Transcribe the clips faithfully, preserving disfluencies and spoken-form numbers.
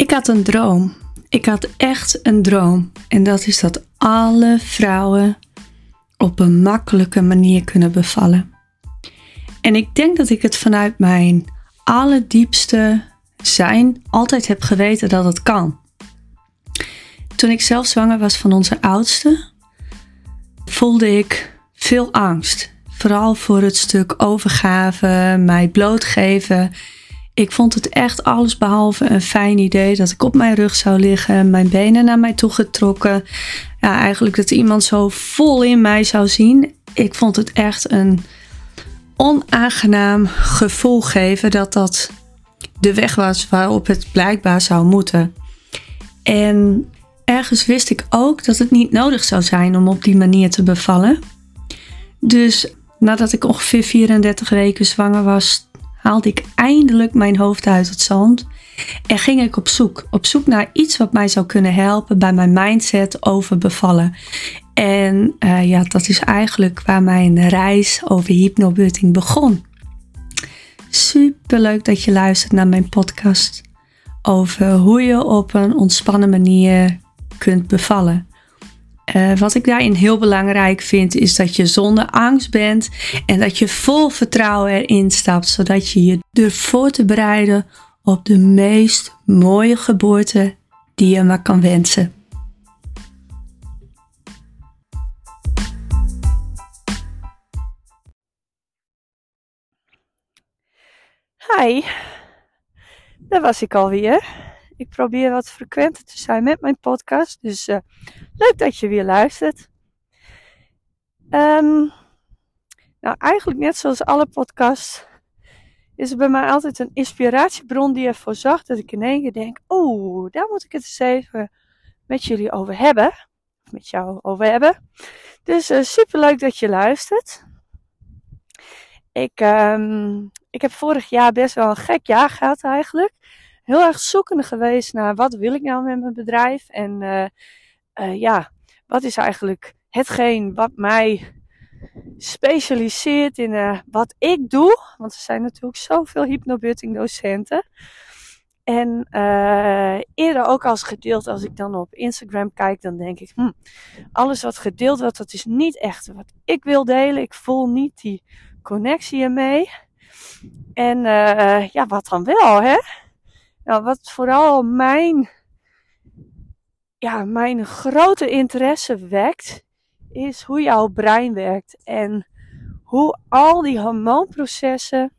Ik had een droom. Ik had echt een droom. En dat is dat alle vrouwen op een makkelijke manier kunnen bevallen. En ik denk dat ik het vanuit mijn allerdiepste zijn altijd heb geweten dat het kan. Toen ik zelf zwanger was van onze oudste, voelde ik veel angst. Vooral voor het stuk overgave, mij blootgeven. Ik vond het echt allesbehalve een fijn idee dat ik op mijn rug zou liggen, mijn benen naar mij toe getrokken. Ja, eigenlijk dat iemand zo vol in mij zou zien. Ik vond het echt een onaangenaam gevoel geven dat dat de weg was waarop het blijkbaar zou moeten. En ergens wist ik ook dat het niet nodig zou zijn om op die manier te bevallen. Dus nadat ik ongeveer vierendertig weken zwanger was, haalde ik eindelijk mijn hoofd uit het zand en ging ik op zoek. Op zoek naar iets wat mij zou kunnen helpen bij mijn mindset over bevallen. En uh, ja, dat is eigenlijk waar mijn reis over hypnobirthing begon. Super leuk dat je luistert naar mijn podcast over hoe je op een ontspannen manier kunt bevallen. Uh, wat ik daarin heel belangrijk vind is dat je zonder angst bent en dat je vol vertrouwen erin stapt, zodat je je durft voor te bereiden op de meest mooie geboorte die je maar kan wensen. Hi, daar was ik alweer. Ik probeer wat frequenter te zijn met mijn podcast, dus uh, leuk dat je weer luistert. Um, nou, eigenlijk net zoals alle podcasts is er bij mij altijd een inspiratiebron die ervoor zorgt dat ik in één keer denk, oh, daar moet ik het eens even met jullie over hebben. Of met jou over hebben. Dus uh, super leuk dat je luistert. Ik, um, ik heb vorig jaar best wel een gek jaar gehad eigenlijk. Heel erg zoekende geweest naar wat wil ik nou met mijn bedrijf. En uh, uh, ja, wat is eigenlijk hetgeen wat mij specialiseert in uh, wat ik doe. Want er zijn natuurlijk zoveel hypnobirthing docenten. En uh, eerder ook als gedeeld, als ik dan op Instagram kijk, dan denk ik, hm, alles wat gedeeld wordt, dat is niet echt wat ik wil delen. Ik voel niet die connectie ermee. En uh, ja, wat dan wel, hè? Nou, wat vooral mijn, ja, mijn grote interesse wekt, is hoe jouw brein werkt. En hoe al die hormoonprocessen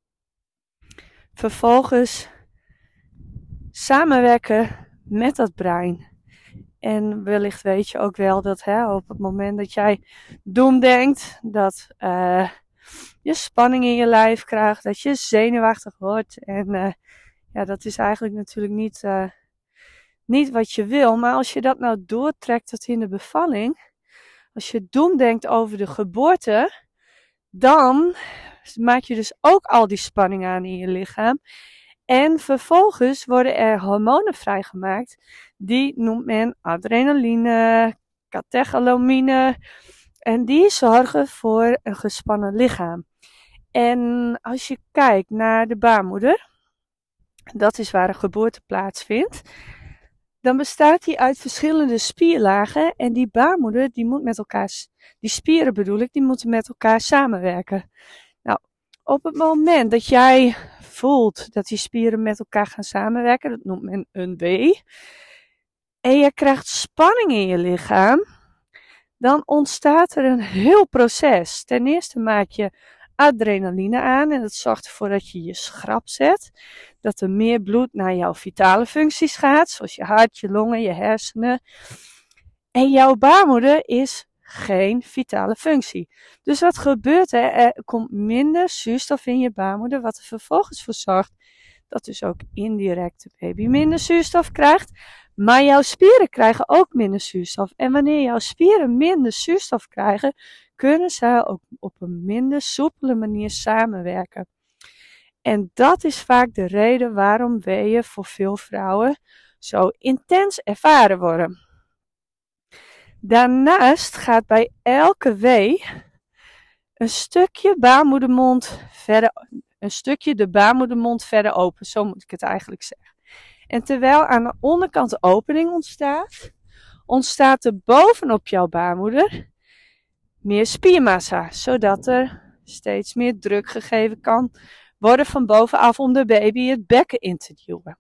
vervolgens samenwerken met dat brein. En wellicht weet je ook wel dat hè, op het moment dat jij doemdenkt, dat uh, je spanning in je lijf krijgt, dat je zenuwachtig wordt. En uh, ja, dat is eigenlijk natuurlijk niet, uh, niet wat je wil. Maar als je dat nou doortrekt tot in de bevalling, als je doemdenkt over de geboorte, dan maak je dus ook al die spanning aan in je lichaam. En vervolgens worden er hormonen vrijgemaakt. Die noemt men adrenaline, catecholamine. En die zorgen voor een gespannen lichaam. En als je kijkt naar de baarmoeder, dat is waar een geboorte plaatsvindt, dan bestaat die uit verschillende spierlagen. En die baarmoeder, die moet met elkaar, die spieren bedoel ik, die moeten met elkaar samenwerken. Nou, op het moment dat jij voelt dat die spieren met elkaar gaan samenwerken, dat noemt men een wee, en je krijgt spanning in je lichaam, dan ontstaat er een heel proces. Ten eerste maak je adrenaline aan en dat zorgt ervoor dat je je schrap zet, dat er meer bloed naar jouw vitale functies gaat, zoals je hart, je longen, je hersenen. En jouw baarmoeder is geen vitale functie. Dus wat gebeurt er? Er komt minder zuurstof in je baarmoeder, wat er vervolgens voor zorgt dat dus ook indirect de baby minder zuurstof krijgt. Maar jouw spieren krijgen ook minder zuurstof. En wanneer jouw spieren minder zuurstof krijgen, kunnen zij ook op een minder soepele manier samenwerken. En dat is vaak de reden waarom weeën voor veel vrouwen zo intens ervaren worden. Daarnaast gaat bij elke wee een stukje baarmoedermond verder, een stukje de baarmoedermond verder open. Zo moet ik het eigenlijk zeggen. En terwijl aan de onderkant de opening ontstaat, ontstaat er bovenop jouw baarmoeder meer spiermassa, zodat er steeds meer druk gegeven kan worden van bovenaf om de baby het bekken in te duwen.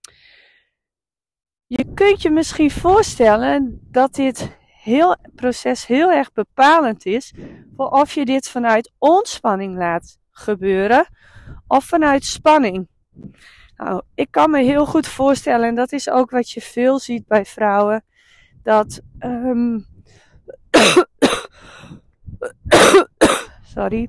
Je kunt je misschien voorstellen dat dit heel, proces heel erg bepalend is voor of je dit vanuit ontspanning laat gebeuren of vanuit spanning. Nou, ik kan me heel goed voorstellen, en dat is ook wat je veel ziet bij vrouwen, dat um, sorry,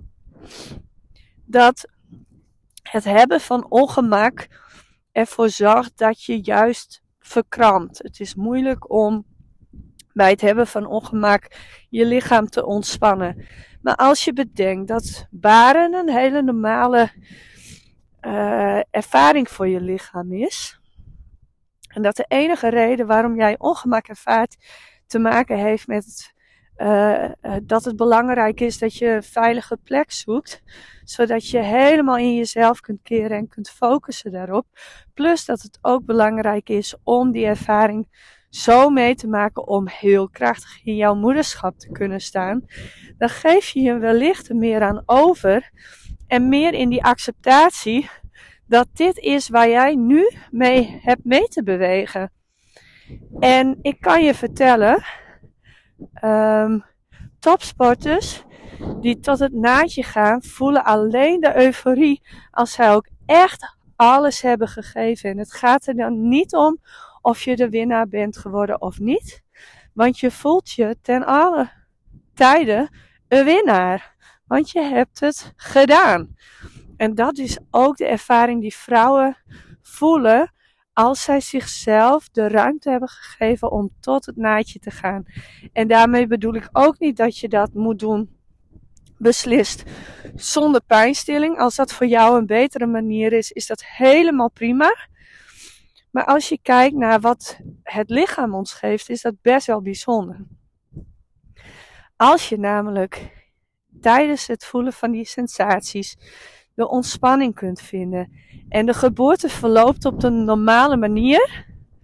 dat het hebben van ongemak ervoor zorgt dat je juist verkrampt. Het is moeilijk om bij het hebben van ongemak je lichaam te ontspannen. Maar als je bedenkt dat baren een hele normale uh, ervaring voor je lichaam is, en dat de enige reden waarom jij ongemak ervaart te maken heeft met het, uh, uh, dat het belangrijk is dat je een veilige plek zoekt, zodat je helemaal in jezelf kunt keren en kunt focussen daarop. Plus dat het ook belangrijk is om die ervaring zo mee te maken om heel krachtig in jouw moederschap te kunnen staan. Dan geef je je wellicht er meer aan over en meer in die acceptatie dat dit is waar jij nu mee hebt mee te bewegen. En ik kan je vertellen, um, topsporters die tot het naadje gaan, voelen alleen de euforie als zij ook echt alles hebben gegeven. En het gaat er dan niet om of je de winnaar bent geworden of niet. Want je voelt je ten alle tijden een winnaar. Want je hebt het gedaan. En dat is ook de ervaring die vrouwen voelen als zij zichzelf de ruimte hebben gegeven om tot het naadje te gaan. En daarmee bedoel ik ook niet dat je dat moet doen beslist zonder pijnstilling. Als dat voor jou een betere manier is, is dat helemaal prima. Maar als je kijkt naar wat het lichaam ons geeft, is dat best wel bijzonder. Als je namelijk tijdens het voelen van die sensaties de ontspanning kunt vinden en de geboorte verloopt op de normale manier,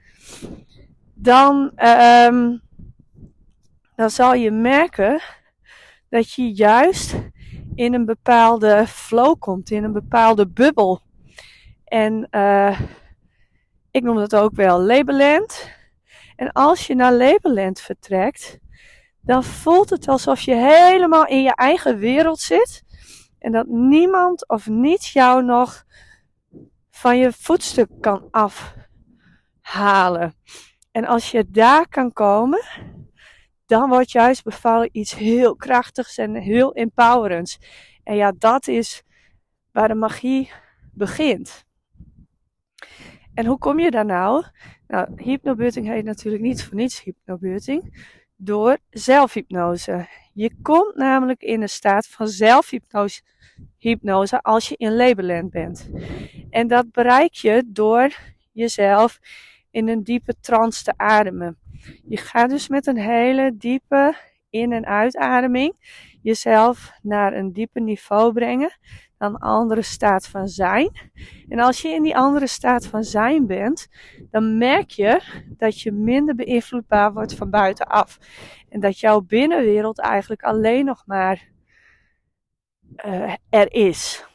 dan, um, dan zal je merken dat je juist in een bepaalde flow komt, in een bepaalde bubbel. En uh, ik noem dat ook wel Labourland. En als je naar Labourland vertrekt, dan voelt het alsof je helemaal in je eigen wereld zit. En dat niemand of niets jou nog van je voetstuk kan afhalen. En als je daar kan komen, dan wordt juist bevallen iets heel krachtigs en heel empowerends. En ja, dat is waar de magie begint. En hoe kom je daar nou? Nou, hypnobirthing heet natuurlijk niet voor niets hypnobirthing. Door zelfhypnose. Je komt namelijk in een staat van zelfhypnose hypnose als je in Labourland bent. En dat bereik je door jezelf in een diepe trance te ademen. Je gaat dus met een hele diepe in- en uitademing jezelf naar een dieper niveau brengen. Naar een andere staat van zijn. En als je in die andere staat van zijn bent, dan merk je dat je minder beïnvloedbaar wordt van buitenaf. En dat jouw binnenwereld eigenlijk alleen nog maar uh, er is.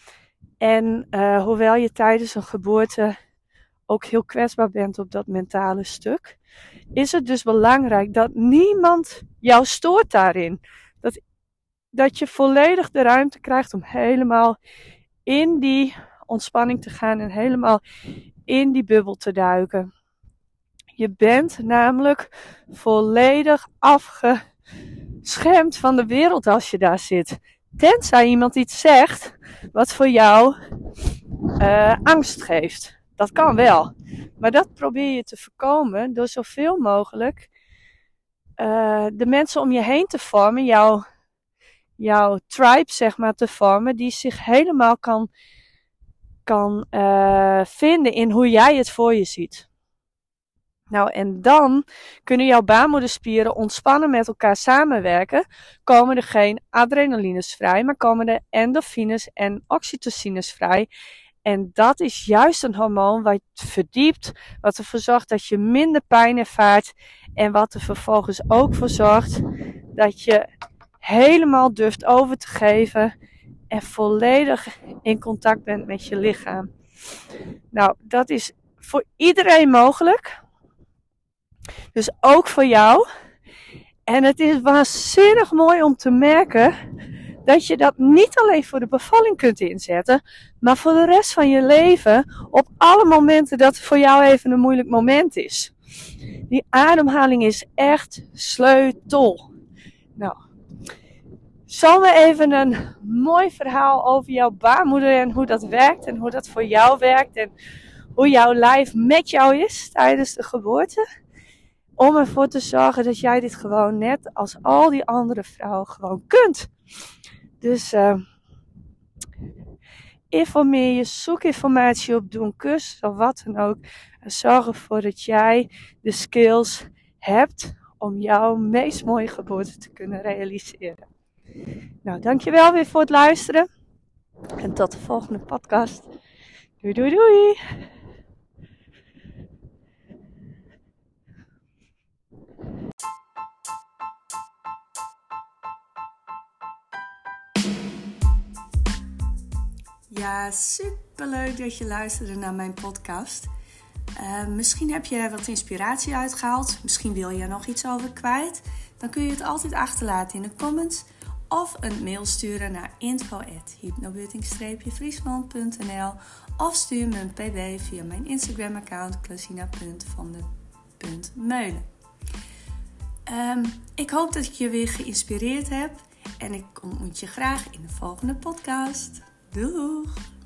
En uh, hoewel je tijdens een geboorte ook heel kwetsbaar bent op dat mentale stuk, is het dus belangrijk dat niemand jou stoort daarin. Dat, dat je volledig de ruimte krijgt om helemaal in die ontspanning te gaan en helemaal in die bubbel te duiken. Je bent namelijk volledig afgeschermd van de wereld als je daar zit. Tenzij iemand iets zegt wat voor jou uh, angst geeft. Dat kan wel. Maar dat probeer je te voorkomen door zoveel mogelijk uh, de mensen om je heen te vormen, jouw, jouw tribe zeg maar te vormen, die zich helemaal kan, kan uh, vinden in hoe jij het voor je ziet. Nou, en dan kunnen jouw baarmoederspieren ontspannen met elkaar samenwerken. Komen er geen adrenalines vrij, maar komen er endorfines en oxytocines vrij. En dat is juist een hormoon wat verdiept, wat ervoor zorgt dat je minder pijn ervaart. En wat er vervolgens ook voor zorgt dat je helemaal durft over te geven en volledig in contact bent met je lichaam. Nou, dat is voor iedereen mogelijk. Dus ook voor jou. En het is waanzinnig mooi om te merken dat je dat niet alleen voor de bevalling kunt inzetten, maar voor de rest van je leven op alle momenten dat het voor jou even een moeilijk moment is. Die ademhaling is echt sleutel. Nou, zal we even een mooi verhaal over jouw baarmoeder en hoe dat werkt en hoe dat voor jou werkt en hoe jouw lijf met jou is tijdens de geboorte. Om ervoor te zorgen dat jij dit gewoon net als al die andere vrouwen gewoon kunt. Dus uh, informeer je, zoek informatie op, doe een cursus of wat dan ook. En zorg ervoor dat jij de skills hebt om jouw meest mooie geboorte te kunnen realiseren. Nou, dankjewel weer voor het luisteren. En tot de volgende podcast. Doei doei doei! Ja, superleuk dat je luisterde naar mijn podcast. Uh, misschien heb je er wat inspiratie uitgehaald. Misschien wil je er nog iets over kwijt. Dan kun je het altijd achterlaten in de comments. Of een mail sturen naar info at hypnobirthing friesland punt n l. Of stuur me een pb via mijn Instagram account clausina punt van de punt meulen. Um, ik hoop dat ik je weer geïnspireerd heb. En ik ontmoet je graag in de volgende podcast. Doeg!